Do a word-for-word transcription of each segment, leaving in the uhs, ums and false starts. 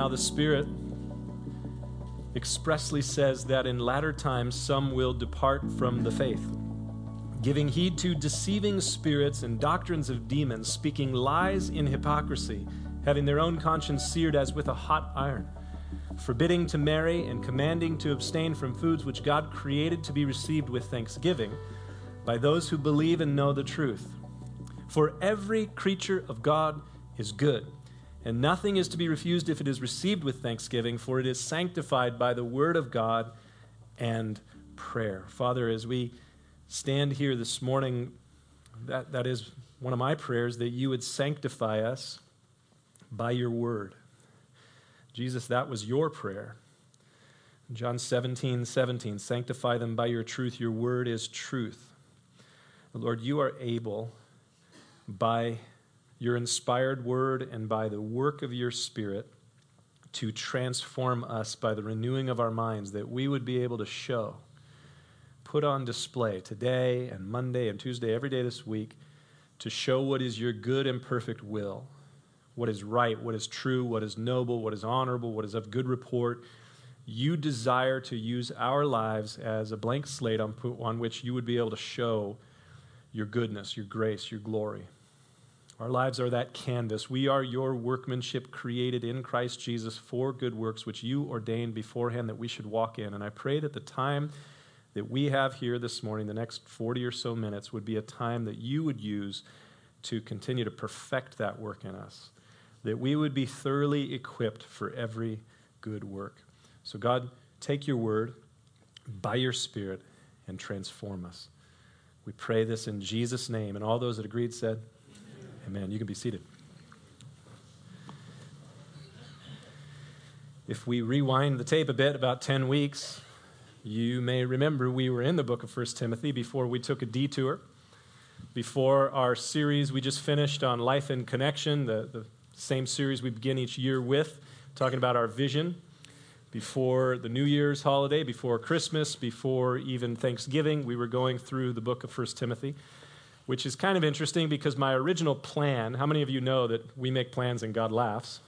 the Spirit expressly says that in latter times some will depart from the faith, giving heed to deceiving spirits and doctrines of demons, speaking lies in hypocrisy, having their own conscience seared as with a hot iron, forbidding to marry and commanding to abstain from foods which God created to be received with thanksgiving by those who believe and know the truth. For every creature of God is good, and nothing is to be refused if it is received with thanksgiving, for it is sanctified by the word of God and prayer. Father, as we stand here this morning, that, that is one of my prayers, that you would sanctify us by your word. Jesus, that was your prayer. John seventeen, seventeen, sanctify them by your truth. Your word is truth. Lord, you are able, by your inspired word and by the work of your Spirit, to transform us by the renewing of our minds, that we would be able to show, put on display today and Monday and Tuesday, every day this week, to show what is your good and perfect will, what is right, what is true, what is noble, what is honorable, what is of good report. You desire to use our lives as a blank slate on, on which you would be able to show your goodness, your grace, your glory. Our lives are that canvas. We are your workmanship created in Christ Jesus for good works, which you ordained beforehand that we should walk in. And I pray that the time that we have here this morning, the next forty or so minutes, would be a time that you would use to continue to perfect that work in us, that we would be thoroughly equipped for every good work. So God, take your word by your Spirit and transform us. We pray this in Jesus' name. And all those that agreed said, amen. You can be seated. If we rewind the tape a bit, about ten weeks, you may remember we were in the book of First Timothy before we took a detour. Before our series we just finished on Life in Connection, the, the same series we begin each year with, talking about our vision. Before the New Year's holiday, before Christmas, before even Thanksgiving, we were going through the book of First Timothy, which is kind of interesting because my original plan, how many of you know that we make plans and God laughs?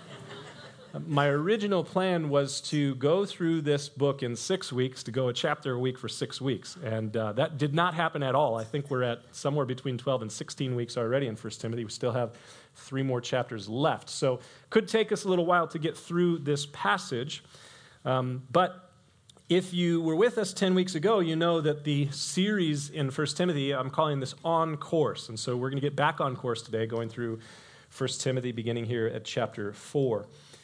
My original plan was to go through this book in six weeks, to go a chapter a week for six weeks. And uh, that did not happen at all. I think we're at somewhere between twelve and sixteen weeks already in First Timothy. We still have three more chapters left. So could take us a little while to get through this passage. Um, but if you were with us ten weeks ago, you know that the series in First Timothy, I'm calling this On Course. And so we're going to get back on course today, going through First Timothy, beginning here at chapter four.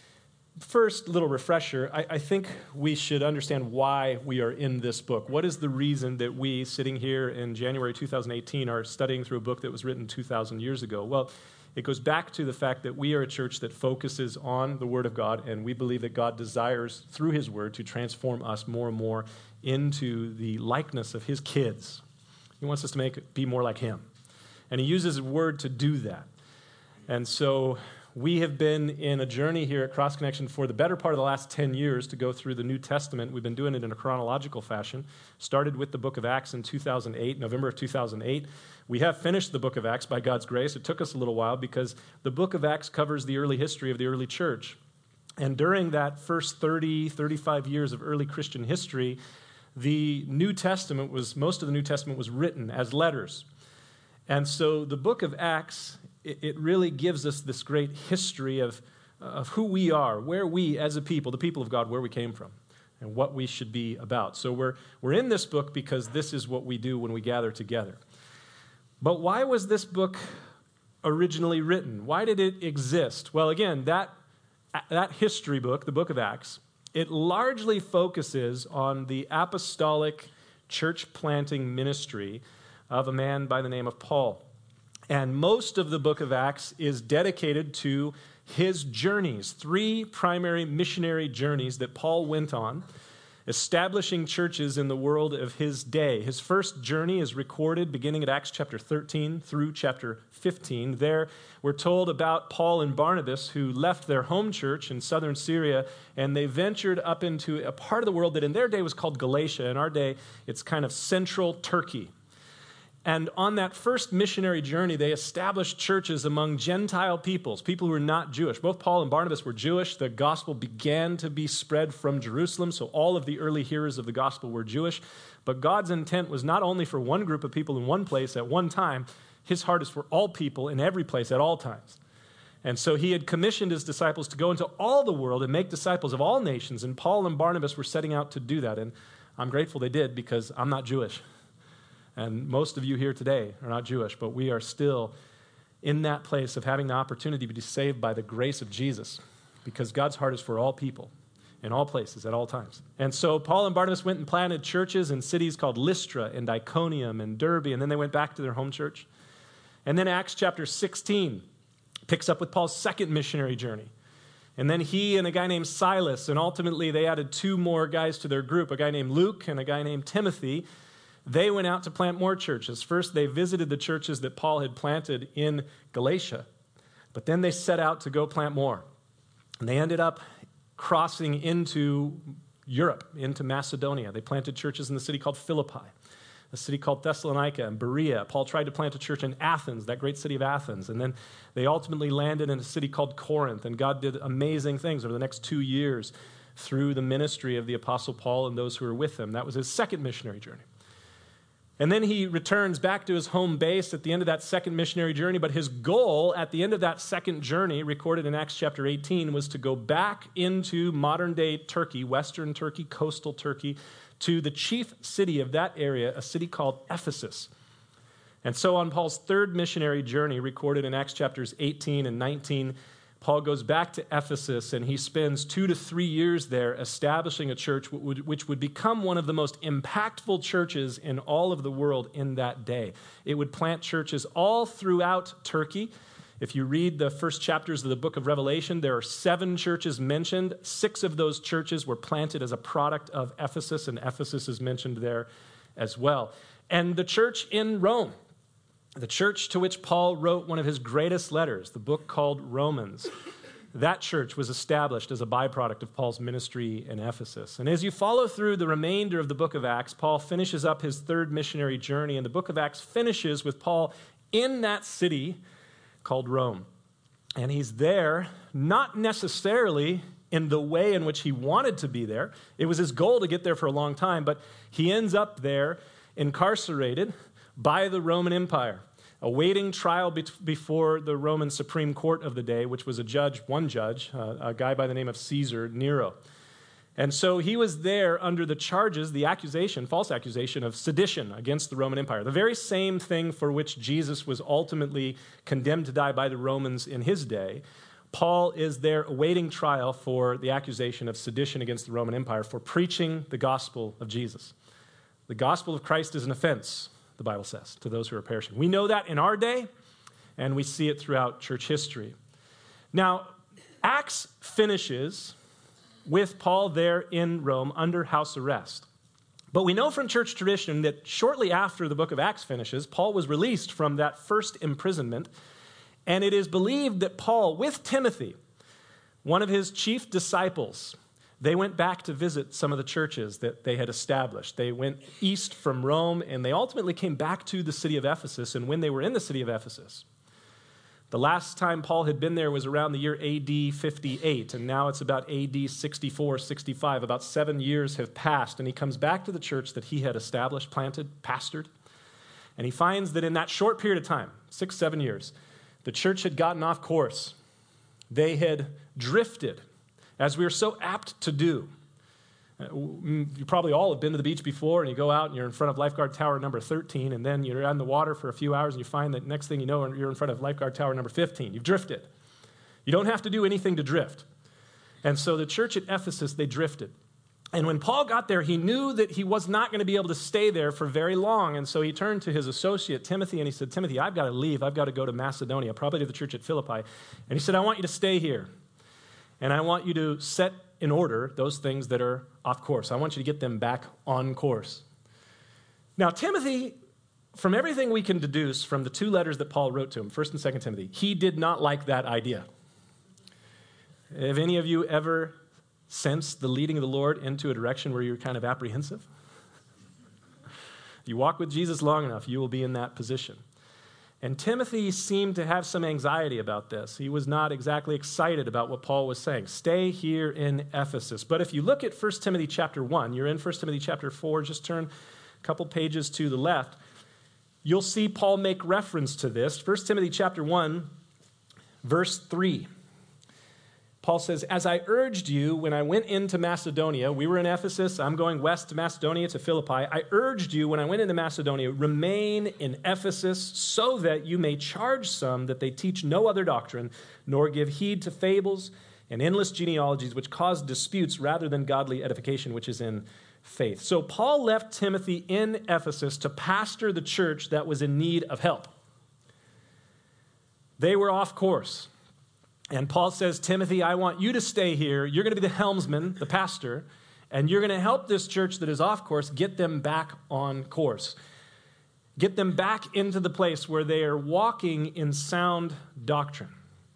First, little refresher, I, I think we should understand why we are in this book. What is the reason that we, sitting here in January two thousand eighteen, are studying through a book that was written two thousand years ago? Well, it goes back to the fact that we are a church that focuses on the Word of God, and we believe that God desires, through His Word, to transform us more and more into the likeness of His kids. He wants us to make be more like Him, and He uses His Word to do that. And so we have been in a journey here at Cross Connection for the better part of the last ten years to go through the New Testament. We've been doing it in a chronological fashion. Started with the book of Acts in two thousand eight, November of two thousand eight. We have finished the book of Acts by God's grace. It took us a little while because the book of Acts covers the early history of the early church. And during that first thirty, thirty-five years of early Christian history, the New Testament was, most of the New Testament was written as letters. And so the book of Acts, it really gives us this great history of, of who we are, where we as a people, the people of God, where we came from, and what we should be about. So we're, we're in this book because this is what we do when we gather together. But why was this book originally written? Why did it exist? Well, again, that, that history book, the book of Acts, it largely focuses on the apostolic church planting ministry of a man by the name of Paul. And most of the book of Acts is dedicated to his journeys, three primary missionary journeys that Paul went on, establishing churches in the world of his day. His first journey is recorded beginning at Acts chapter thirteen through chapter fifteen. There we're told about Paul and Barnabas, who left their home church in southern Syria, and they ventured up into a part of the world that in their day was called Galatia. In our day, it's kind of central Turkey. And on that first missionary journey, they established churches among Gentile peoples, people who were not Jewish. Both Paul and Barnabas were Jewish. The gospel began to be spread from Jerusalem, so all of the early hearers of the gospel were Jewish. But God's intent was not only for one group of people in one place at one time. His heart is for all people in every place at all times. And so he had commissioned his disciples to go into all the world and make disciples of all nations, and Paul and Barnabas were setting out to do that. And I'm grateful they did, because I'm not Jewish. And most of you here today are not Jewish, but we are still in that place of having the opportunity to be saved by the grace of Jesus, because God's heart is for all people in all places at all times. And so Paul and Barnabas went and planted churches in cities called Lystra and Iconium and Derbe, and then they went back to their home church. And then Acts chapter sixteen picks up with Paul's second missionary journey. And then he and a guy named Silas, and ultimately they added two more guys to their group, a guy named Luke and a guy named Timothy. They went out to plant more churches. First, they visited the churches that Paul had planted in Galatia, but then they set out to go plant more. And they ended up crossing into Europe, into Macedonia. They planted churches in the city called Philippi, a city called Thessalonica and Berea. Paul tried to plant a church in Athens, that great city of Athens, and then they ultimately landed in a city called Corinth, and God did amazing things over the next two years through the ministry of the Apostle Paul and those who were with him. That was his second missionary journey. And then he returns back to his home base at the end of that second missionary journey, but his goal at the end of that second journey, recorded in Acts chapter eighteen, was to go back into modern-day Turkey, Western Turkey, coastal Turkey, to the chief city of that area, a city called Ephesus. And so on Paul's third missionary journey, recorded in Acts chapters eighteen and nineteen, Paul goes back to Ephesus, and he spends two to three years there establishing a church which would become one of the most impactful churches in all of the world in that day. It would plant churches all throughout Turkey. If you read the first chapters of the book of Revelation, there are seven churches mentioned. Six of those churches were planted as a product of Ephesus, and Ephesus is mentioned there as well. And the church in Rome, the church to which Paul wrote one of his greatest letters, the book called Romans, that church was established as a byproduct of Paul's ministry in Ephesus. And as you follow through the remainder of the book of Acts, Paul finishes up his third missionary journey, and the book of Acts finishes with Paul in that city called Rome. And he's there not necessarily in the way in which he wanted to be there. It was his goal to get there for a long time, but he ends up there incarcerated by the Roman Empire, awaiting trial be- before the Roman Supreme Court of the day, which was a judge, one judge, uh, a guy by the name of Caesar, Nero. And so he was there under the charges, the accusation, false accusation of sedition against the Roman Empire, the very same thing for which Jesus was ultimately condemned to die by the Romans in his day. Paul is there awaiting trial for the accusation of sedition against the Roman Empire for preaching the gospel of Jesus. The gospel of Christ is an offense, the Bible says, to those who are perishing. We know that in our day, and we see it throughout church history. Now, Acts finishes with Paul there in Rome under house arrest. But we know from church tradition that shortly after the book of Acts finishes, Paul was released from that first imprisonment, and it is believed that Paul, with Timothy, one of his chief disciples, they went back to visit some of the churches that they had established. They went east from Rome, and they ultimately came back to the city of Ephesus. And when they were in the city of Ephesus, the last time Paul had been there was around the year A D fifty-eight, and now it's about A D sixty-four, sixty-five. About seven years have passed, and he comes back to the church that he had established, planted, pastored, and he finds that in that short period of time, six, seven years, the church had gotten off course. They had drifted, as we are so apt to do. You probably all have been to the beach before, and you go out and you're in front of lifeguard tower number thirteen, and then you're on the water for a few hours, and you find that next thing you know, you're in front of lifeguard tower number fifteen. You've drifted. You don't have to do anything to drift. And so the church at Ephesus, they drifted. And when Paul got there, he knew that he was not going to be able to stay there for very long, and so he turned to his associate, Timothy, and he said, Timothy, I've got to leave. I've got to go to Macedonia, probably to the church at Philippi. And he said, I want you to stay here. And I want you to set in order those things that are off course. I want you to get them back on course. Now, Timothy, from everything we can deduce from the two letters that Paul wrote to him, First and Second Timothy, he did not like that idea. Have any of you ever sensed the leading of the Lord into a direction where you're kind of apprehensive? If you walk with Jesus long enough, you will be in that position. And Timothy seemed to have some anxiety about this. He was not exactly excited about what Paul was saying. Stay here in Ephesus. But if you look at First Timothy chapter one, you're in First Timothy chapter four, just turn a couple pages to the left, you'll see Paul make reference to this. First Timothy chapter one, verse three. Paul says, as I urged you when I went into Macedonia, we were in Ephesus, I'm going west to Macedonia to Philippi. I urged you when I went into Macedonia, remain in Ephesus so that you may charge some that they teach no other doctrine, nor give heed to fables and endless genealogies which cause disputes rather than godly edification, which is in faith. So Paul left Timothy in Ephesus to pastor the church that was in need of help. They were off course. And Paul says, Timothy, I want you to stay here. You're going to be the helmsman, the pastor, and you're going to help this church that is off course get them back on course. Get them back into the place where they are walking in sound doctrine.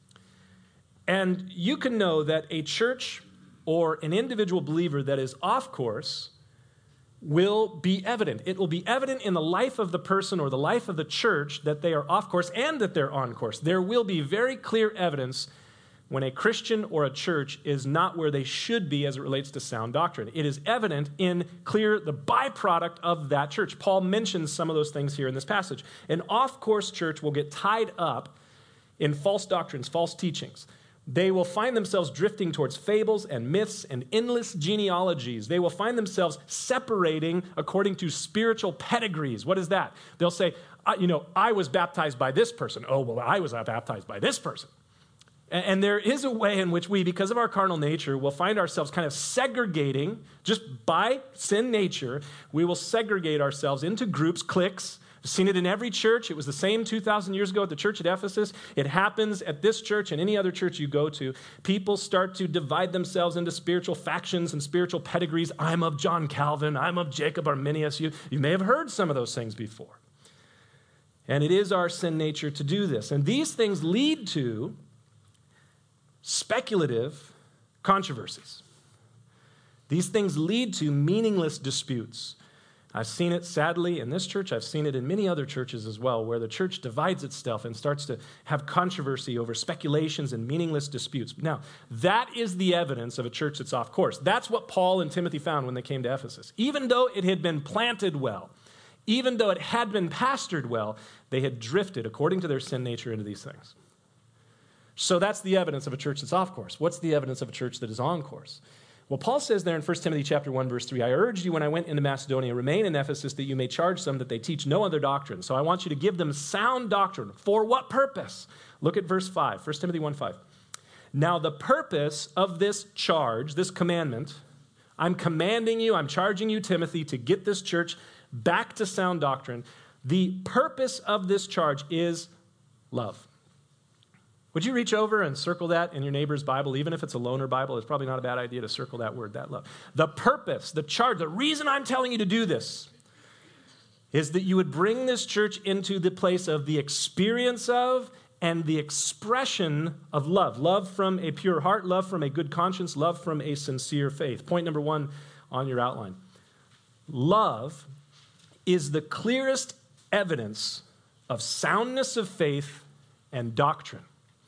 And you can know that a church or an individual believer that is off course will be evident. It will be evident in the life of the person or the life of the church that they are off course and that they're on course. There will be very clear evidence when a Christian or a church is not where they should be as it relates to sound doctrine. It is evident in clear the byproduct of that church. Paul mentions some of those things here in this passage. An off-course church will get tied up in false doctrines, false teachings. They will find themselves drifting towards fables and myths and endless genealogies. They will find themselves separating according to spiritual pedigrees. What is that? They'll say, you know, I was baptized by this person. Oh, well, I was baptized by this person. And there is a way in which we, because of our carnal nature, will find ourselves kind of segregating, just by sin nature, we will segregate ourselves into groups, cliques. I've seen it in every church. It was the same two thousand years ago at the church at Ephesus. It happens at this church and any other church you go to. People start to divide themselves into spiritual factions and spiritual pedigrees. I'm of John Calvin. I'm of Jacob Arminius. You, you may have heard some of those things before. And it is our sin nature to do this. And these things lead to speculative controversies. These things lead to meaningless disputes. I've seen it, sadly, in this church. I've seen it in many other churches as well, where the church divides itself and starts to have controversy over speculations and meaningless disputes. Now, that is the evidence of a church that's off course. That's what Paul and Timothy found when they came to Ephesus. Even though it had been planted well, even though it had been pastored well, they had drifted, according to their sin nature, into these things. So that's the evidence of a church that's off course. What's the evidence of a church that is on course? Well, Paul says there in First Timothy chapter one, verse three, I urged you when I went into Macedonia, remain in Ephesus that you may charge some that they teach no other doctrine. So I want you to give them sound doctrine. For what purpose? Look at verse five, First Timothy one five. Now the purpose of this charge, this commandment, I'm commanding you, I'm charging you, Timothy, to get this church back to sound doctrine. The purpose of this charge is love. Would you reach over and circle that in your neighbor's Bible, even if it's a loaner Bible? It's probably not a bad idea to circle that word, that love. The purpose, the charge, the reason I'm telling you to do this is that you would bring this church into the place of the experience of and the expression of love. Love from a pure heart, love from a good conscience, love from a sincere faith. Point number one on your outline. Love is the clearest evidence of soundness of faith and doctrine.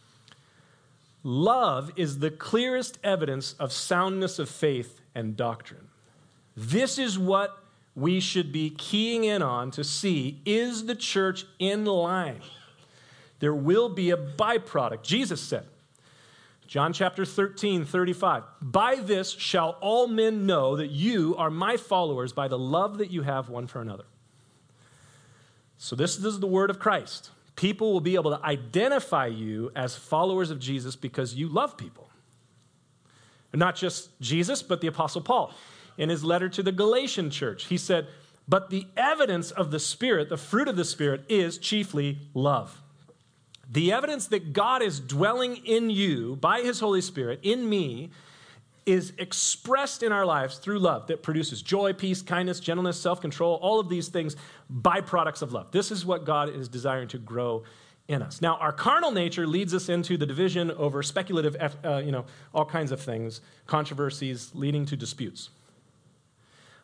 Love is the clearest evidence of soundness of faith and doctrine. This is what we should be keying in on to see, is the church in line? There will be a byproduct. Jesus said, John chapter thirteen, thirty-five, by this shall all men know that you are my followers by the love that you have one for another. So this is the word of Christ. People will be able to identify you as followers of Jesus because you love people. And not just Jesus, but the Apostle Paul. In his letter to the Galatian church, he said, but the evidence of the Spirit, the fruit of the Spirit, is chiefly love. The evidence that God is dwelling in you by his Holy Spirit, in me, is expressed in our lives through love that produces joy, peace, kindness, gentleness, self-control, all of these things, byproducts of love. This is what God is desiring to grow in us. Now, our carnal nature leads us into the division over speculative, uh, you know, all kinds of things, controversies leading to disputes.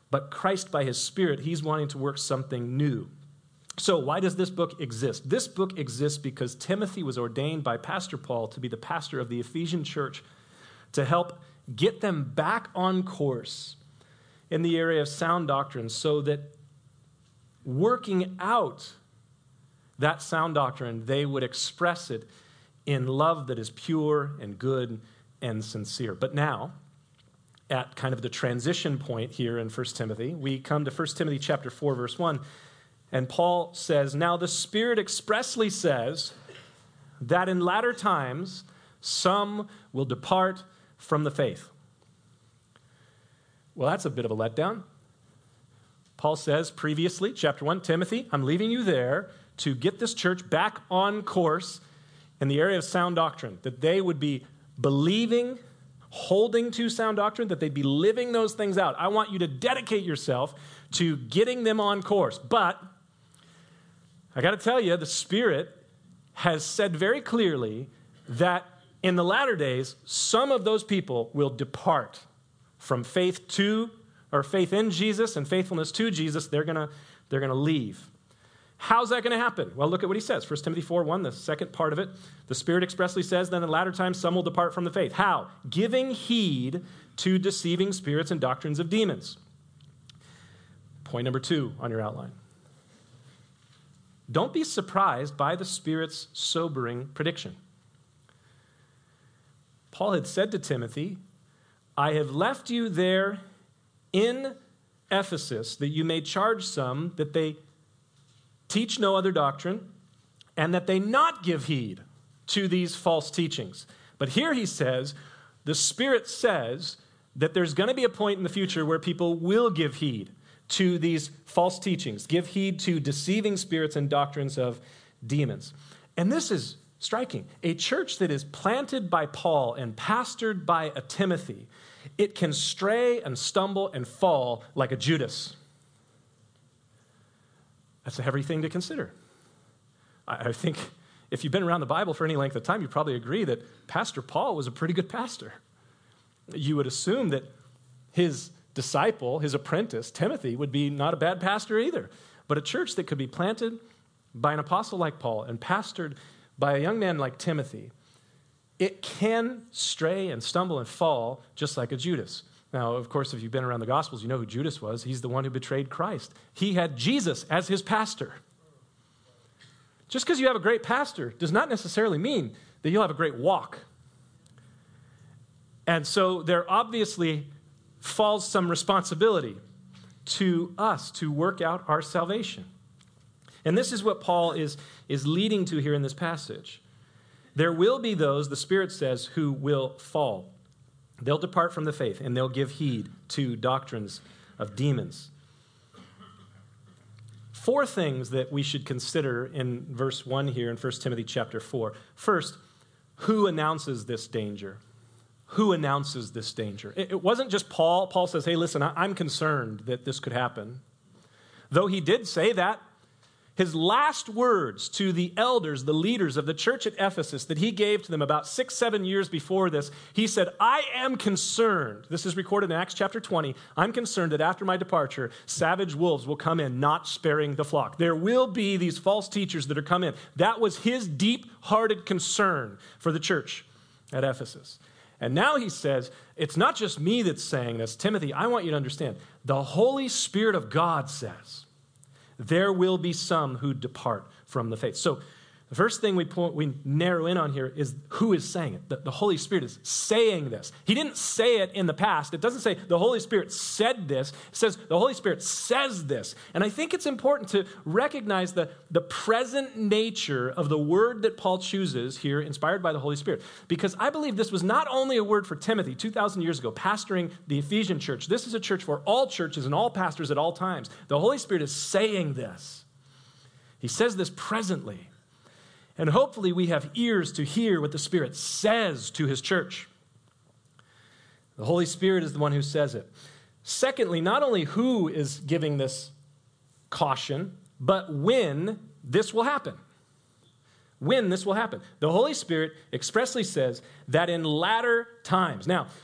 But Christ, by his Spirit, he's wanting to work something new. So why does this book exist? This book exists because Timothy was ordained by Pastor Paul to be the pastor of the Ephesian church to help get them back on course in the area of sound doctrine so that working out that sound doctrine, they would express it in love that is pure and good and sincere. But now, at kind of the transition point here in First Timothy, we come to First Timothy chapter four, verse one, and Paul says, "Now the Spirit expressly says that in latter times some will depart from the faith." Well, that's a bit of a letdown. Paul says previously, chapter one, "Timothy, I'm leaving you there to get this church back on course in the area of sound doctrine, that they would be believing, holding to sound doctrine, that they'd be living those things out. I want you to dedicate yourself to getting them on course. But I got to tell you, the Spirit has said very clearly that in the latter days, some of those people will depart from faith to, or faith in Jesus and faithfulness to Jesus. They're gonna, they're gonna leave. How's that going to happen? Well, look at what he says. First Timothy four one, the second part of it. The Spirit expressly says, "Then in latter times some will depart from the faith." How? Giving heed to deceiving spirits and doctrines of demons. Point number two on your outline. Don't be surprised by the Spirit's sobering prediction. Paul had said to Timothy, "I have left you there in Ephesus that you may charge some that they teach no other doctrine, and that they not give heed to these false teachings." But here he says, the Spirit says that there's going to be a point in the future where people will give heed to these false teachings, give heed to deceiving spirits and doctrines of demons. And this is striking. A church that is planted by Paul and pastored by a Timothy, it can stray and stumble and fall like a Judas. That's a heavy thing to consider. I think if you've been around the Bible for any length of time, you probably agree that Pastor Paul was a pretty good pastor. You would assume that his disciple, his apprentice, Timothy, would be not a bad pastor either. But a church that could be planted by an apostle like Paul and pastored by a young man like Timothy, it can stray and stumble and fall just like a Judas. Now, of course, if you've been around the Gospels, you know who Judas was. He's the one who betrayed Christ. He had Jesus as his pastor. Just because you have a great pastor does not necessarily mean that you'll have a great walk. And so there obviously falls some responsibility to us to work out our salvation. And this is what Paul is, is leading to here in this passage. There will be those, the Spirit says, who will fall. They'll depart from the faith, and they'll give heed to doctrines of demons. Four things that we should consider in verse one here in First Timothy chapter four. First, who announces this danger? Who announces this danger? It wasn't just Paul. Paul says, "Hey, listen, I'm concerned that this could happen." Though he did say that, his last words to the elders, the leaders of the church at Ephesus that he gave to them about six, seven years before this, he said, "I am concerned," this is recorded in Acts chapter twenty, "I'm concerned that after my departure, savage wolves will come in, not sparing the flock." There will be these false teachers that are come in. That was his deep-hearted concern for the church at Ephesus. And now he says, it's not just me that's saying this. Timothy, I want you to understand, the Holy Spirit of God says, there will be some who depart from the faith. So the first thing we point, we narrow in on here is who is saying it. The, the Holy Spirit is saying this. He didn't say it in the past. It doesn't say the Holy Spirit said this. It says the Holy Spirit says this. And I think it's important to recognize the, the present nature of the word that Paul chooses here, inspired by the Holy Spirit. Because I believe this was not only a word for Timothy two thousand years ago, pastoring the Ephesian church. This is a church for all churches and all pastors at all times. The Holy Spirit is saying this. He says this presently. And hopefully we have ears to hear what the Spirit says to his church. The Holy Spirit is the one who says it. Secondly, not only who is giving this caution, but when this will happen. When this will happen. The Holy Spirit expressly says that in latter times. Now,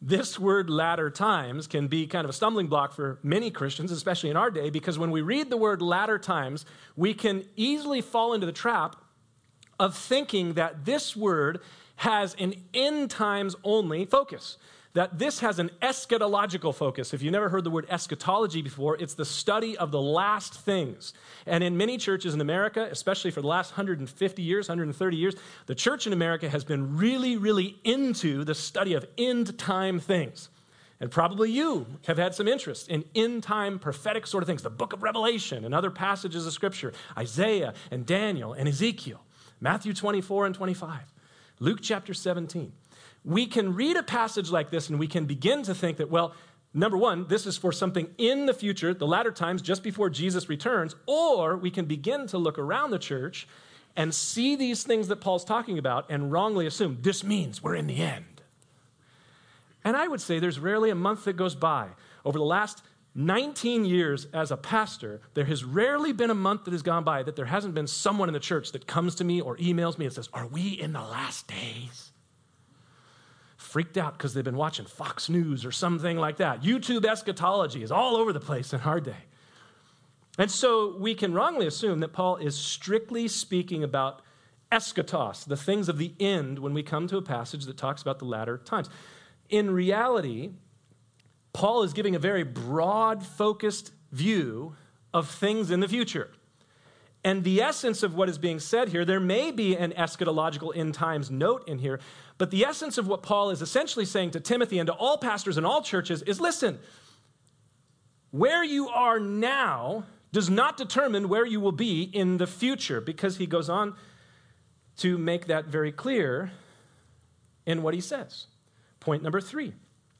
this word latter times can be kind of a stumbling block for many Christians, especially in our day, because when we read the word latter times, we can easily fall into the trap of thinking that this word has an end times only focus, that this has an eschatological focus. If you've never heard the word eschatology before, it's the study of the last things. And in many churches in America, especially for the last one hundred fifty years, one hundred thirty years, the church in America has been really, really into the study of end time things. And probably you have had some interest in end time prophetic sort of things, the book of Revelation and other passages of Scripture, Isaiah and Daniel and Ezekiel, Matthew twenty-four and twenty-five, Luke chapter seventeen. We can read a passage like this and we can begin to think that, well, number one, this is for something in the future, the latter times, just before Jesus returns, or we can begin to look around the church and see these things that Paul's talking about and wrongly assume this means we're in the end. And I would say there's rarely a month that goes by. Over the last nineteen years as a pastor, there has rarely been a month that has gone by that there hasn't been someone in the church that comes to me or emails me and says, are we in the last days? Freaked out because they've been watching Fox News or something like that. YouTube eschatology is all over the place in our day. And so we can wrongly assume that Paul is strictly speaking about eschatos, the things of the end, when we come to a passage that talks about the latter times. In reality, Paul is giving a very broad, focused view of things in the future. And the essence of what is being said here, there may be an eschatological end times note in here, but the essence of what Paul is essentially saying to Timothy and to all pastors and all churches is, listen, where you are now does not determine where you will be in the future, because he goes on to make that very clear in what he says. Point number three.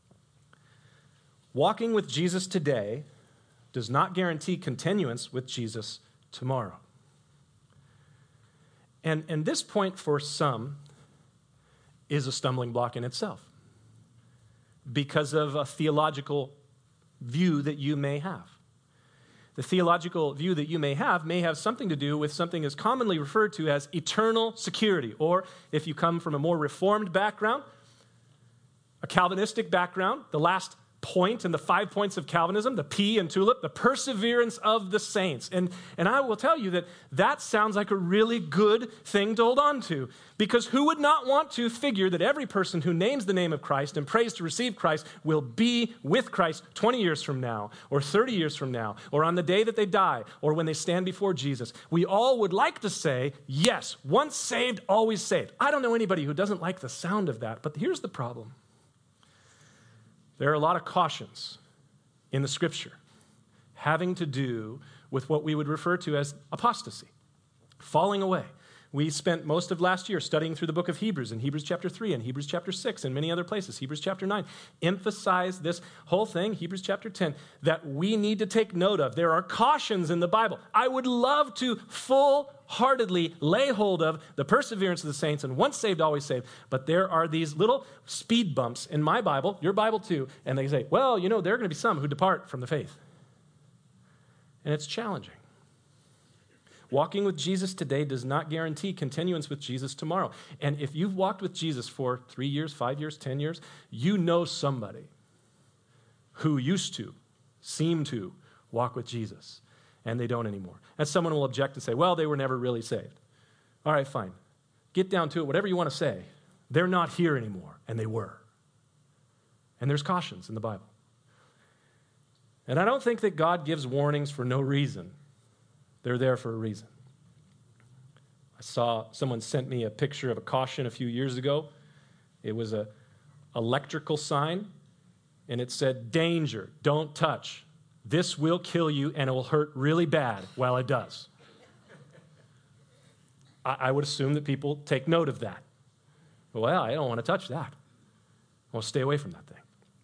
Walking with Jesus today does not guarantee continuance with Jesus tomorrow. And, and this point for some is a stumbling block in itself because of a theological view that you may have. The theological view that you may have may have something to do with something as commonly referred to as eternal security, or if you come from a more Reformed background, a Calvinistic background, the last point in the five points of Calvinism, the P in TULIP, the perseverance of the saints. And, and I will tell you that that sounds like a really good thing to hold on to, because who would not want to figure that every person who names the name of Christ and prays to receive Christ will be with Christ twenty years from now, or thirty years from now, or on the day that they die, or when they stand before Jesus. We all would like to say, yes, once saved, always saved. I don't know anybody who doesn't like the sound of that, but here's the problem. There are a lot of cautions in the Scripture having to do with what we would refer to as apostasy, falling away. We spent most of last year studying through the book of Hebrews, in Hebrews chapter three and Hebrews chapter six and many other places, Hebrews chapter nine, emphasize this whole thing, Hebrews chapter ten, that we need to take note of. There are cautions in the Bible. I would love to full-heartedly lay hold of the perseverance of the saints and once saved, always saved, but there are these little speed bumps in my Bible, your Bible too, and they say, well, you know, there are going to be some who depart from the faith. And it's challenging. Walking with Jesus today does not guarantee continuance with Jesus tomorrow. And if you've walked with Jesus for three years, five years, ten years, you know somebody who used to, seem to, walk with Jesus, and they don't anymore. And someone will object and say, well, they were never really saved. All right, fine. Get down to it, whatever you want to say. They're not here anymore, and they were. And there's cautions in the Bible. And I don't think that God gives warnings for no reason. They're there for a reason. I saw someone sent me a picture of a caution a few years ago. It was a electrical sign, and it said, danger, don't touch. This will kill you, and it will hurt really bad while it does. I, I would assume that people take note of that. Well, I don't want to touch that. I want to stay away from that thing.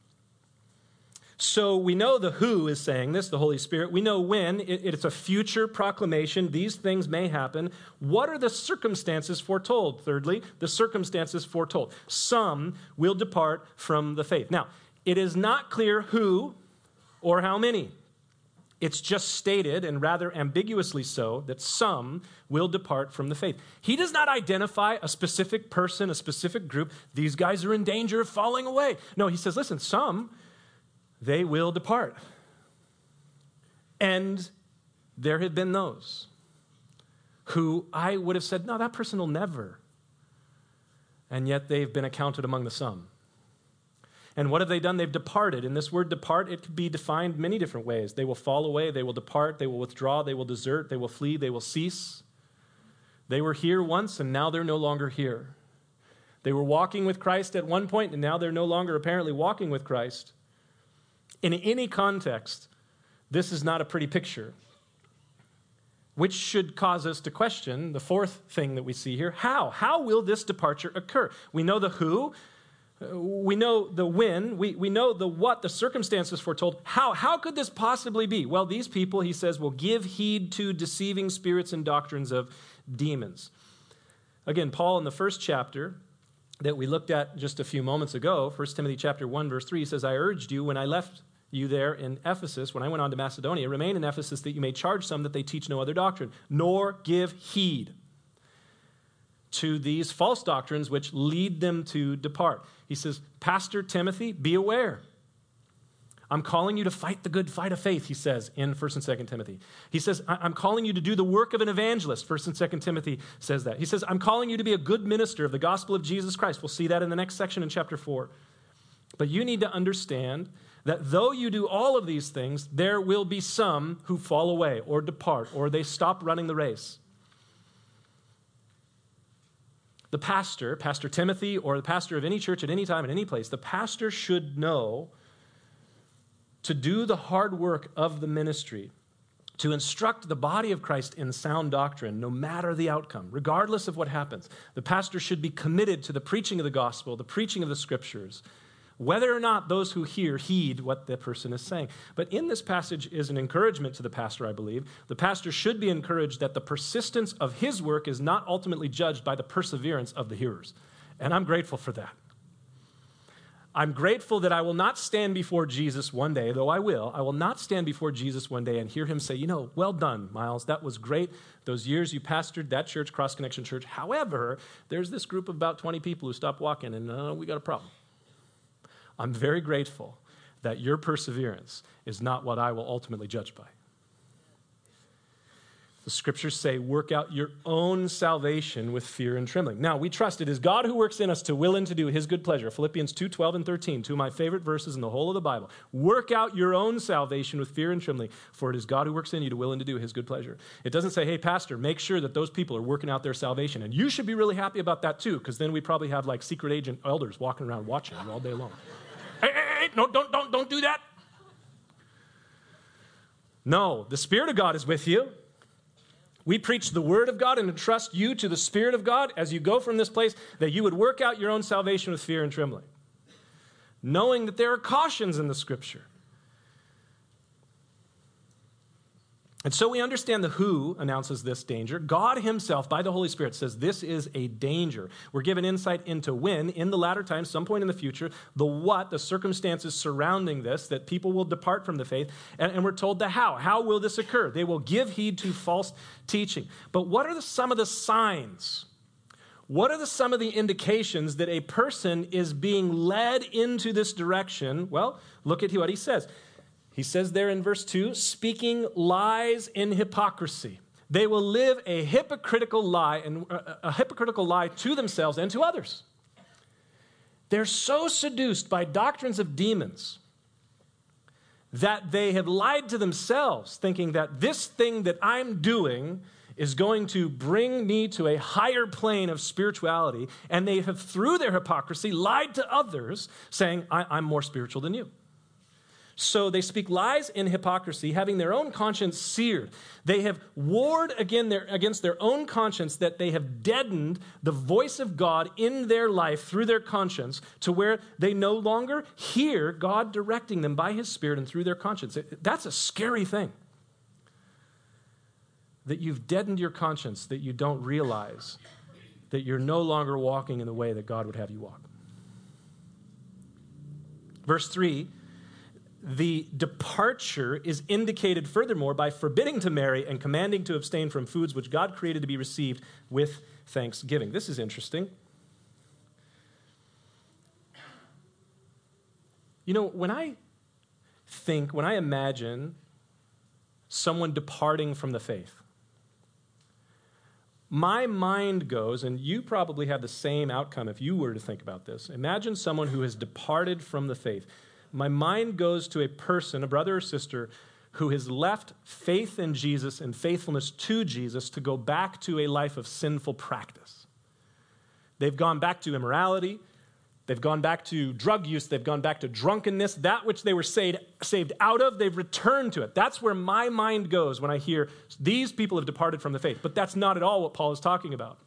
So we know the who is saying this, the Holy Spirit. We know when. It, it's a future proclamation. These things may happen. What are the circumstances foretold? Thirdly, the circumstances foretold. Some will depart from the faith. Now, it is not clear who or how many. It's just stated, and rather ambiguously so, that some will depart from the faith. He does not identify a specific person, a specific group. These guys are in danger of falling away. No, he says, listen, some, they will depart. And there have been those who I would have said, no, that person will never. And yet they've been accounted among the some. And what have they done? They've departed. And this word depart, it could be defined many different ways. They will fall away, they will depart, they will withdraw, they will desert, they will flee, they will cease. They were here once, and now they're no longer here. They were walking with Christ at one point, and now they're no longer apparently walking with Christ. In any context, this is not a pretty picture, which should cause us to question the fourth thing that we see here. How? How will this departure occur? We know the who. We know the when, we, we know the what, the circumstances foretold. How? How could this possibly be? Well, these people, he says, will give heed to deceiving spirits and doctrines of demons. Again, Paul in the first chapter that we looked at just a few moments ago, First Timothy chapter one, verse three, he says, I urged you when I left you there in Ephesus, when I went on to Macedonia, remain in Ephesus that you may charge some that they teach no other doctrine, nor give heed to these false doctrines which lead them to depart. He says, Pastor Timothy, be aware. I'm calling you to fight the good fight of faith, he says in First and Second Timothy. He says, I'm calling you to do the work of an evangelist. First and Second Timothy says that. He says, I'm calling you to be a good minister of the gospel of Jesus Christ. We'll see that in the next section in chapter four. But you need to understand that though you do all of these things, there will be some who fall away or depart or they stop running the race. The pastor, Pastor Timothy, or the pastor of any church at any time, in any place, the pastor should know to do the hard work of the ministry, to instruct the body of Christ in sound doctrine, no matter the outcome, regardless of what happens. The pastor should be committed to the preaching of the gospel, the preaching of the scriptures, whether or not those who hear heed what the person is saying. But in this passage is an encouragement to the pastor, I believe. The pastor should be encouraged that the persistence of his work is not ultimately judged by the perseverance of the hearers. And I'm grateful for that. I'm grateful that I will not stand before Jesus one day, though I will. I will not stand before Jesus one day and hear him say, you know, well done, Miles. That was great. Those years you pastored that church, Cross Connection Church. However, there's this group of about twenty people who stopped walking, and uh, we got a problem. I'm very grateful that your perseverance is not what I will ultimately judge by. The scriptures say, work out your own salvation with fear and trembling. Now, we trust it is God who works in us to will and to do his good pleasure. Philippians two, twelve and thirteen, two of my favorite verses in the whole of the Bible. Work out your own salvation with fear and trembling, for it is God who works in you to will and to do his good pleasure. It doesn't say, hey, pastor, make sure that those people are working out their salvation. And you should be really happy about that too, because then we probably have like secret agent elders walking around watching you all day long. Hey, hey, hey, no, don't, don't, don't do that. No, the Spirit of God is with you. We preach the Word of God and entrust you to the Spirit of God as you go from this place, that you would work out your own salvation with fear and trembling, knowing that there are cautions in the Scripture. And so we understand the who announces this danger. God himself, by the Holy Spirit, says this is a danger. We're given insight into when, in the latter times, some point in the future, the what, the circumstances surrounding this, that people will depart from the faith, and, and we're told the how. How will this occur? They will give heed to false teaching. But what are the, some of the signs? What are the, some of the indications that a person is being led into this direction? Well, look at what he says. He says there in verse two, speaking lies in hypocrisy. They will live a hypocritical lie and a hypocritical lie to themselves and to others. They're so seduced by doctrines of demons that they have lied to themselves, thinking that this thing that I'm doing is going to bring me to a higher plane of spirituality, and they have, through their hypocrisy, lied to others, saying, I- I'm more spiritual than you. So they speak lies in hypocrisy, having their own conscience seared. They have warred again their, against their own conscience, that they have deadened the voice of God in their life through their conscience to where they no longer hear God directing them by his Spirit and through their conscience. That's a scary thing. That you've deadened your conscience, that you don't realize that you're no longer walking in the way that God would have you walk. Verse three, the departure is indicated furthermore by forbidding to marry and commanding to abstain from foods which God created to be received with thanksgiving. This is interesting. You know, when I think, when I imagine someone departing from the faith, my mind goes, and you probably have the same outcome if you were to think about this. Imagine someone who has departed from the faith. My mind goes to a person, a brother or sister, who has left faith in Jesus and faithfulness to Jesus to go back to a life of sinful practice. They've gone back to immorality. They've gone back to drug use. They've gone back to drunkenness. That which they were saved, saved out of, they've returned to it. That's where my mind goes when I hear these people have departed from the faith. But that's not at all what Paul is talking about.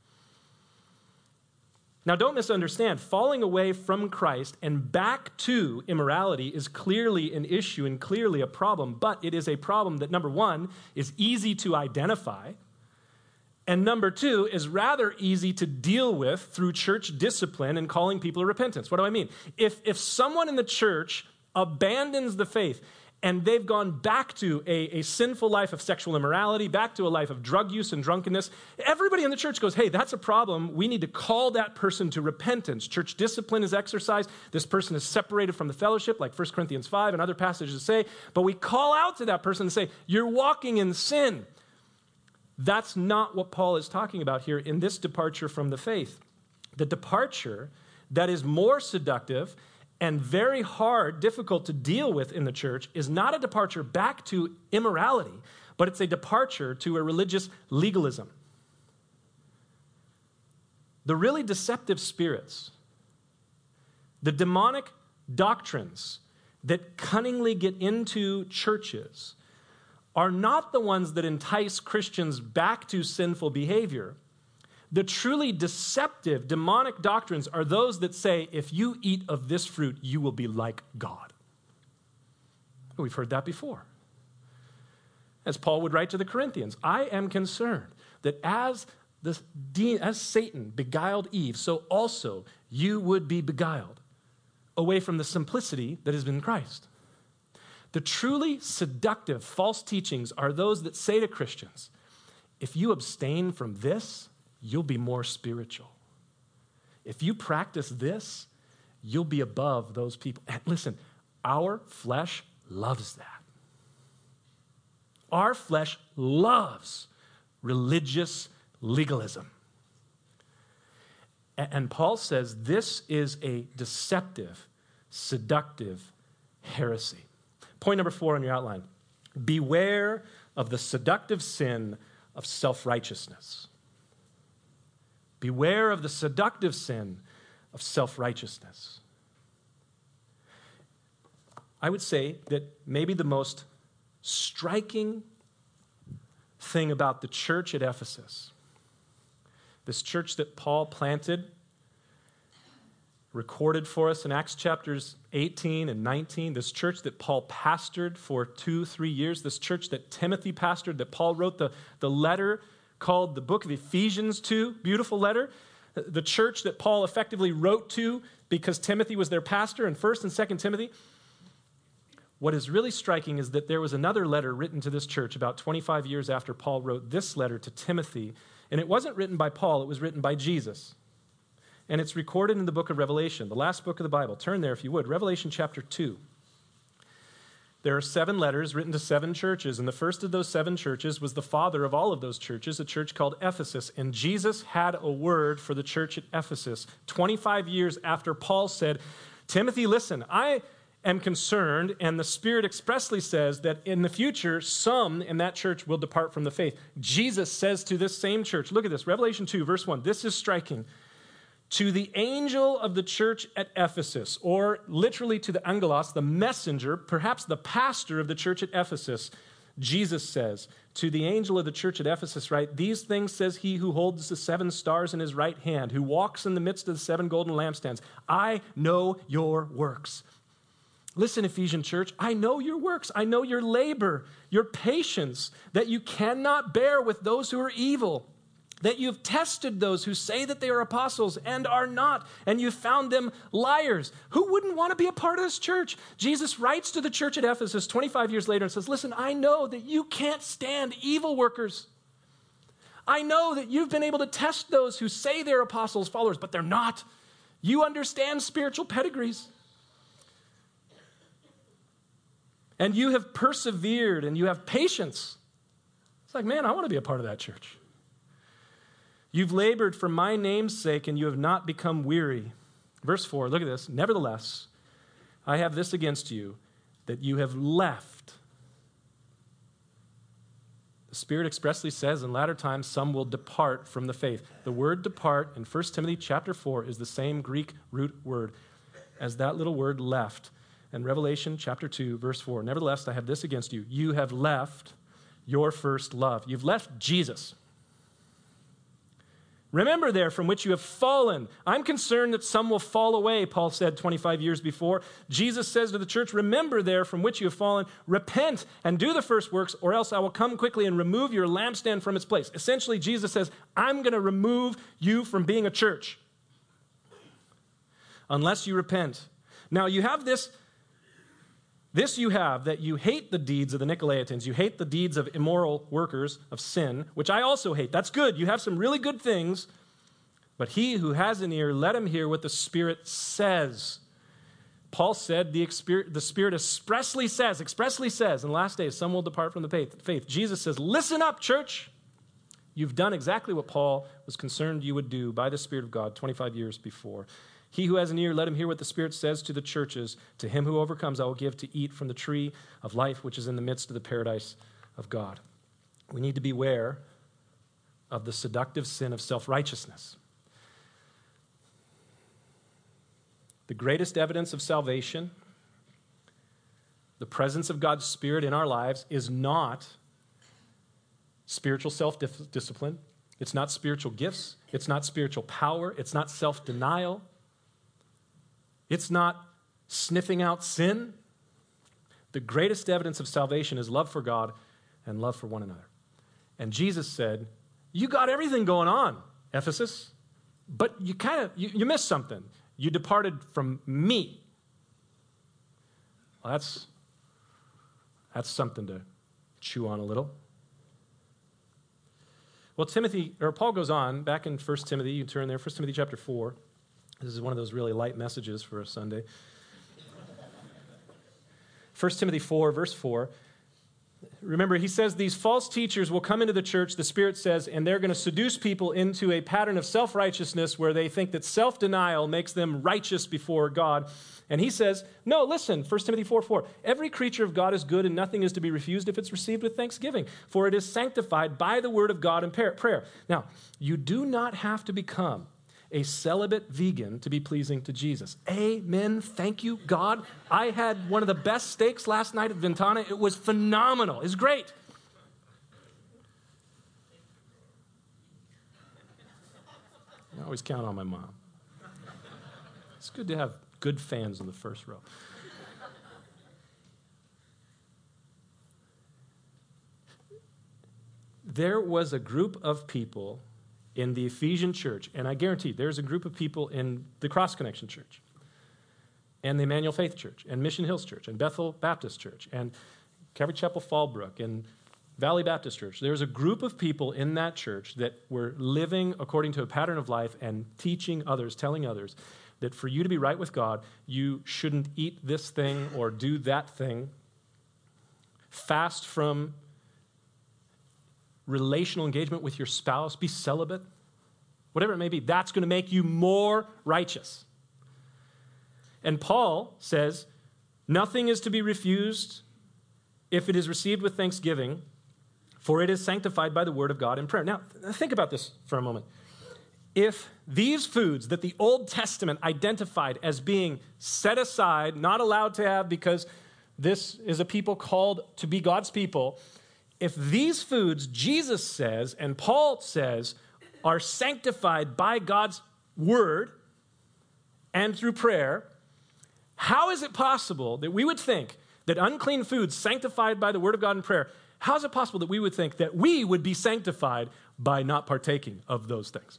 Now, don't misunderstand. Falling away from Christ and back to immorality is clearly an issue and clearly a problem, but it is a problem that, number one, is easy to identify, and number two, is rather easy to deal with through church discipline and calling people to repentance. What do I mean? If, if someone in the church abandons the faith and they've gone back to a, a sinful life of sexual immorality, back to a life of drug use and drunkenness, everybody in the church goes, hey, that's a problem. We need to call that person to repentance. Church discipline is exercised. This person is separated from the fellowship, like First Corinthians five and other passages say, but we call out to that person and say, you're walking in sin. That's not what Paul is talking about here in this departure from the faith. The departure that is more seductive and very hard, difficult to deal with in the church is not a departure back to immorality, but it's a departure to a religious legalism. The really deceptive spirits, the demonic doctrines that cunningly get into churches are not the ones that entice Christians back to sinful behavior. The truly deceptive demonic doctrines are those that say, if you eat of this fruit, you will be like God. We've heard that before. As Paul would write to the Corinthians, I am concerned that as, the, as Satan beguiled Eve, so also you would be beguiled away from the simplicity that is in Christ. The truly seductive false teachings are those that say to Christians, if you abstain from this, you'll be more spiritual. If you practice this, you'll be above those people. And listen, our flesh loves that. Our flesh loves religious legalism. And Paul says this is a deceptive, seductive heresy. Point number four on your outline. Beware of the seductive sin of self-righteousness. Beware of the seductive sin of self-righteousness. I would say that maybe the most striking thing about the church at Ephesus, this church that Paul planted, recorded for us in Acts chapters eighteen and nineteen, this church that Paul pastored for two, three years, this church that Timothy pastored, that Paul wrote the, the letter called the book of Ephesians to, beautiful letter, the church that Paul effectively wrote to because Timothy was their pastor in First and Second Timothy. What is really striking is that there was another letter written to this church about twenty-five years after Paul wrote this letter to Timothy, and it wasn't written by Paul, it was written by Jesus. And it's recorded in the book of Revelation, the last book of the Bible. Turn there if you would. Revelation chapter two. There are seven letters written to seven churches, and the first of those seven churches was the father of all of those churches, a church called Ephesus. And Jesus had a word for the church at Ephesus twenty-five years after Paul said, Timothy, listen, I am concerned, and the Spirit expressly says that in the future, some in that church will depart from the faith. Jesus says to this same church, look at this, Revelation two, verse one, this is striking. To the angel of the church at Ephesus, or literally to the angelos, the messenger, perhaps the pastor of the church at Ephesus, Jesus says, to the angel of the church at Ephesus, right, these things says he who holds the seven stars in his right hand, who walks in the midst of the seven golden lampstands. I know your works. Listen, Ephesian church, I know your works. I know your labor, your patience, that you cannot bear with those who are evil. that you've tested those who say that they are apostles and are not, and you've found them liars. Who wouldn't want to be a part of this church? Jesus writes to the church at Ephesus twenty-five years later and says, listen, I know that you can't stand evil workers. I know that you've been able to test those who say they're apostles, followers, but they're not. You understand spiritual pedigrees. And you have persevered and you have patience. It's like, man, I want to be a part of that church. You've labored for my name's sake and you have not become weary. Verse four, look at this. Nevertheless, I have this against you, that you have left. The Spirit expressly says in latter times some will depart from the faith. The word depart in First Timothy chapter four is the same Greek root word as that little word left. In Revelation chapter two, verse four, nevertheless, I have this against you. You have left your first love. You've left Jesus. Remember there from which you have fallen. I'm concerned that some will fall away, Paul said twenty-five years before. Jesus says to the church, remember there from which you have fallen, repent and do the first works, or else I will come quickly and remove your lampstand from its place. Essentially, Jesus says, I'm going to remove you from being a church unless you repent. Now, you have this, this you have, that you hate the deeds of the Nicolaitans. You hate the deeds of immoral workers of sin, which I also hate. That's good. You have some really good things. But he who has an ear, let him hear what the Spirit says. Paul said the, exper- the Spirit expressly says, expressly says, in the last days, some will depart from the faith. Jesus says, listen up, church. You've done exactly what Paul was concerned you would do by the Spirit of God twenty-five years before. He who has an ear, let him hear what the Spirit says to the churches. To him who overcomes, I will give to eat from the tree of life, which is in the midst of the paradise of God. We need to beware of the seductive sin of self-righteousness. The greatest evidence of salvation, the presence of God's Spirit in our lives, is not spiritual self-discipline. It's not spiritual gifts. It's not spiritual power. It's not self-denial. It's not sniffing out sin. The greatest evidence of salvation is love for God and love for one another. And Jesus said, you got everything going on, Ephesus, but you kind of, you, you missed something. You departed from me. Well, that's, that's something to chew on a little. Well, Timothy, or Paul goes on, back in First Timothy, you turn there, First Timothy chapter four. This is one of those really light messages for a Sunday. First Timothy four, verse four. Remember, he says these false teachers will come into the church, the Spirit says, and they're going to seduce people into a pattern of self-righteousness where they think that self-denial makes them righteous before God. And he says, no, listen, First Timothy four four, every creature of God is good and nothing is to be refused if it's received with thanksgiving, for it is sanctified by the word of God and prayer. Now, you do not have to become a celibate vegan to be pleasing to Jesus. Amen. Thank you, God. I had one of the best steaks last night at Ventana. It was phenomenal. It was great. I always count on my mom. It's good to have good fans in the first row. There was a group of people in the Ephesian church, and I guarantee there's a group of people in the Cross Connection Church, and the Emmanuel Faith Church, and Mission Hills Church, and Bethel Baptist Church, and Calvary Chapel Fallbrook, and Valley Baptist Church. There's a group of people in that church that were living according to a pattern of life and teaching others, telling others that for you to be right with God, you shouldn't eat this thing or do that thing, fast from relational engagement with your spouse, be celibate, whatever it may be. That's going to make you more righteous. And Paul says, nothing is to be refused if it is received with thanksgiving, for it is sanctified by the word of God in prayer. Now, think about this for a moment. If these foods that the Old Testament identified as being set aside, not allowed to have because this is a people called to be God's people, if these foods, Jesus says, and Paul says, are sanctified by God's word and through prayer, how is it possible that we would think that unclean foods sanctified by the word of God and prayer, How is it possible that we would think that we would be sanctified by not partaking of those things?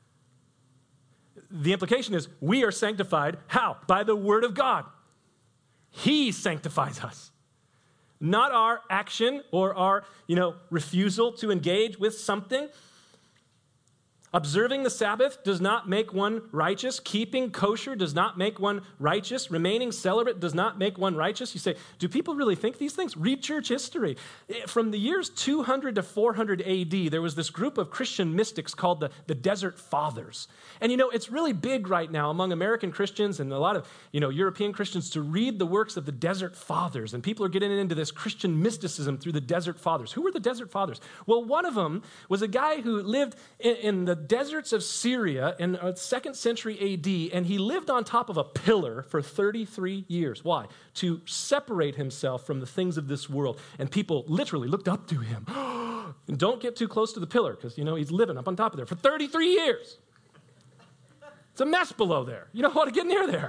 The implication is we are sanctified. How? By the word of God. He sanctifies us. Not our action or our, you know, refusal to engage with something. Observing the Sabbath does not make one righteous. Keeping kosher does not make one righteous. Remaining celibate does not make one righteous. You say, do people really think these things? Read church history. From the years two hundred to four hundred A D, there was this group of Christian mystics called the, the Desert Fathers. And you know, it's really big right now among American Christians and a lot of, you know, European Christians to read the works of the Desert Fathers. And people are getting into this Christian mysticism through the Desert Fathers. Who were the Desert Fathers? Well, one of them was a guy who lived in, in the deserts of Syria in the second century A D, and he lived on top of a pillar for thirty-three years. Why? To separate himself from the things of this world. And people literally looked up to him. And don't get too close to the pillar because, you know, he's living up on top of there for thirty-three years. It's a mess below there. You don't want to get near there.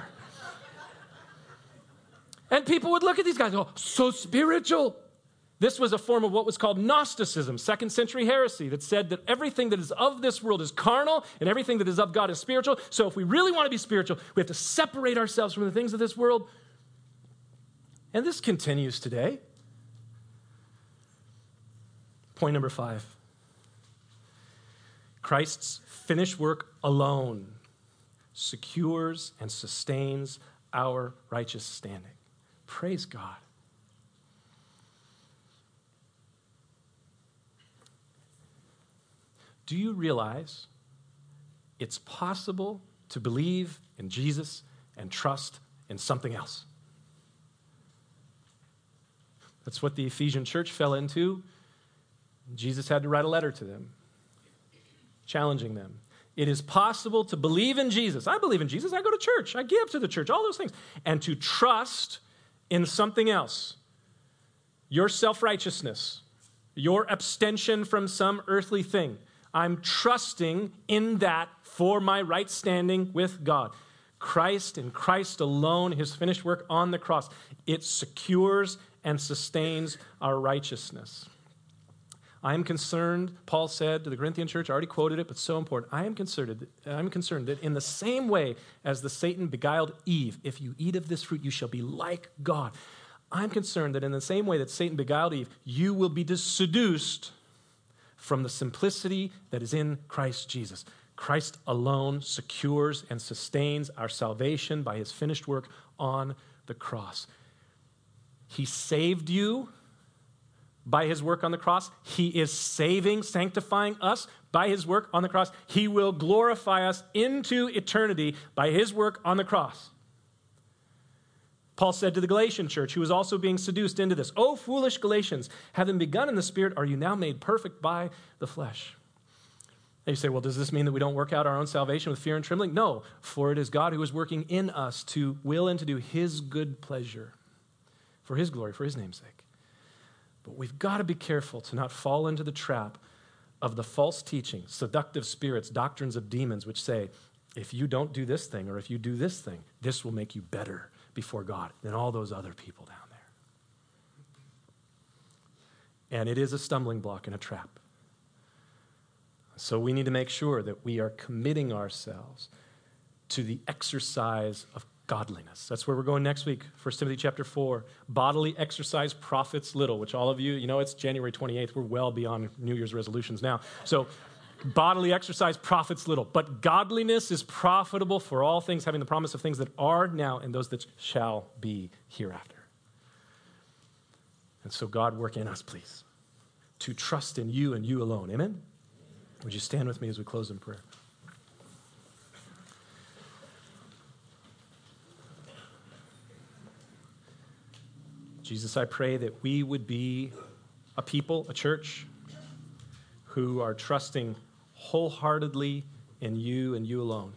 And people would look at these guys and go, so spiritual. This was a form of what was called Gnosticism, second century heresy, that said that everything that is of this world is carnal and everything that is of God is spiritual. So if we really want to be spiritual, we have to separate ourselves from the things of this world. And this continues today. Point number five. Christ's finished work alone secures and sustains our righteous standing. Praise God. Do you realize it's possible to believe in Jesus and trust in something else? That's what the Ephesian church fell into. Jesus had to write a letter to them, challenging them. It is possible to believe in Jesus. I believe in Jesus. I go to church. I give to the church, all those things. And to trust in something else. Your self-righteousness, your abstention from some earthly thing. I'm trusting in that for my right standing with God. Christ and Christ alone, his finished work on the cross, it secures and sustains our righteousness. I am concerned, Paul said to the Corinthian church, I already quoted it, but so important. I am concerned, I'm concerned that in the same way as the Satan beguiled Eve, if you eat of this fruit, you shall be like God. I'm concerned that in the same way that Satan beguiled Eve, you will be seduced from the simplicity that is in Christ Jesus. Christ alone secures and sustains our salvation by his finished work on the cross. He saved you by his work on the cross. He is saving, sanctifying us by his work on the cross. He will glorify us into eternity by his work on the cross. Paul said to the Galatian church, who was also being seduced into this, "O foolish Galatians, having begun in the Spirit, are you now made perfect by the flesh?" And you say, well, does this mean that we don't work out our own salvation with fear and trembling? No, for it is God who is working in us to will and to do his good pleasure, for his glory, for his name's sake. But we've got to be careful to not fall into the trap of the false teaching, seductive spirits, doctrines of demons, which say, if you don't do this thing or if you do this thing, this will make you better before God than all those other people down there. And it is a stumbling block and a trap. So we need to make sure that we are committing ourselves to the exercise of godliness. That's where we're going next week. First Timothy chapter four. Bodily exercise profits little, which all of you, you know, it's January twenty-eighth. We're well beyond New Year's resolutions now. So bodily exercise profits little, but godliness is profitable for all things, having the promise of things that are now and those that shall be hereafter. And so God, work in us, please, to trust in you and you alone. Amen? Would you stand with me as we close in prayer? Jesus, I pray that we would be a people, a church, who are trusting wholeheartedly in you and you alone.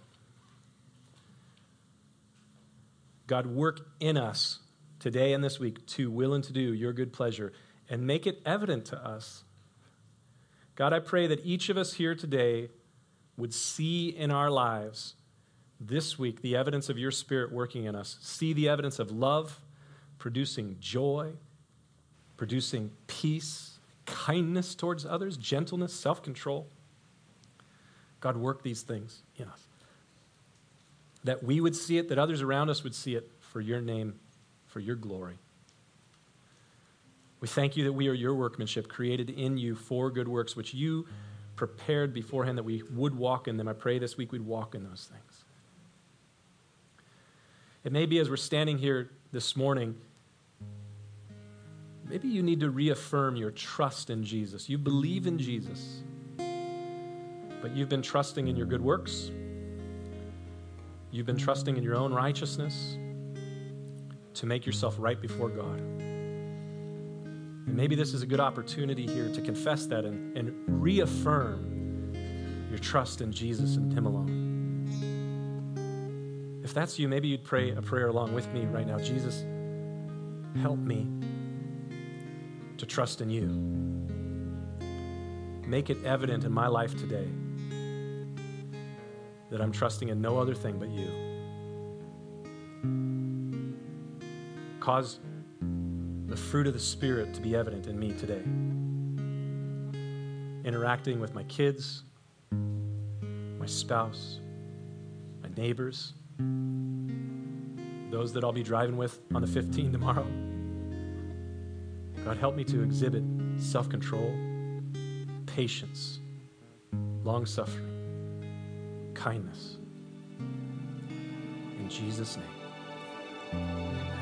God, work in us today and this week to will and to do your good pleasure and make it evident to us. God, I pray that each of us here today would see in our lives this week the evidence of your Spirit working in us, see the evidence of love, producing joy, producing peace, kindness towards others, gentleness, self-control. God, work these things in us. That we would see it, that others around us would see it for your name, for your glory. We thank you that we are your workmanship, created in you for good works, which you prepared beforehand that we would walk in them. I pray this week we'd walk in those things. It may be as we're standing here this morning, maybe you need to reaffirm your trust in Jesus. You believe in Jesus, but you've been trusting in your good works. You've been trusting in your own righteousness to make yourself right before God. And maybe this is a good opportunity here to confess that and, and reaffirm your trust in Jesus and him alone. If that's you, maybe you'd pray a prayer along with me right now. Jesus, help me to trust in you. Make it evident in my life today that I'm trusting in no other thing but you. Cause the fruit of the Spirit to be evident in me today. Interacting with my kids, my spouse, my neighbors, those that I'll be driving with on the fifteenth tomorrow. God, help me to exhibit self-control, patience, long-suffering, kindness. In Jesus' name, amen.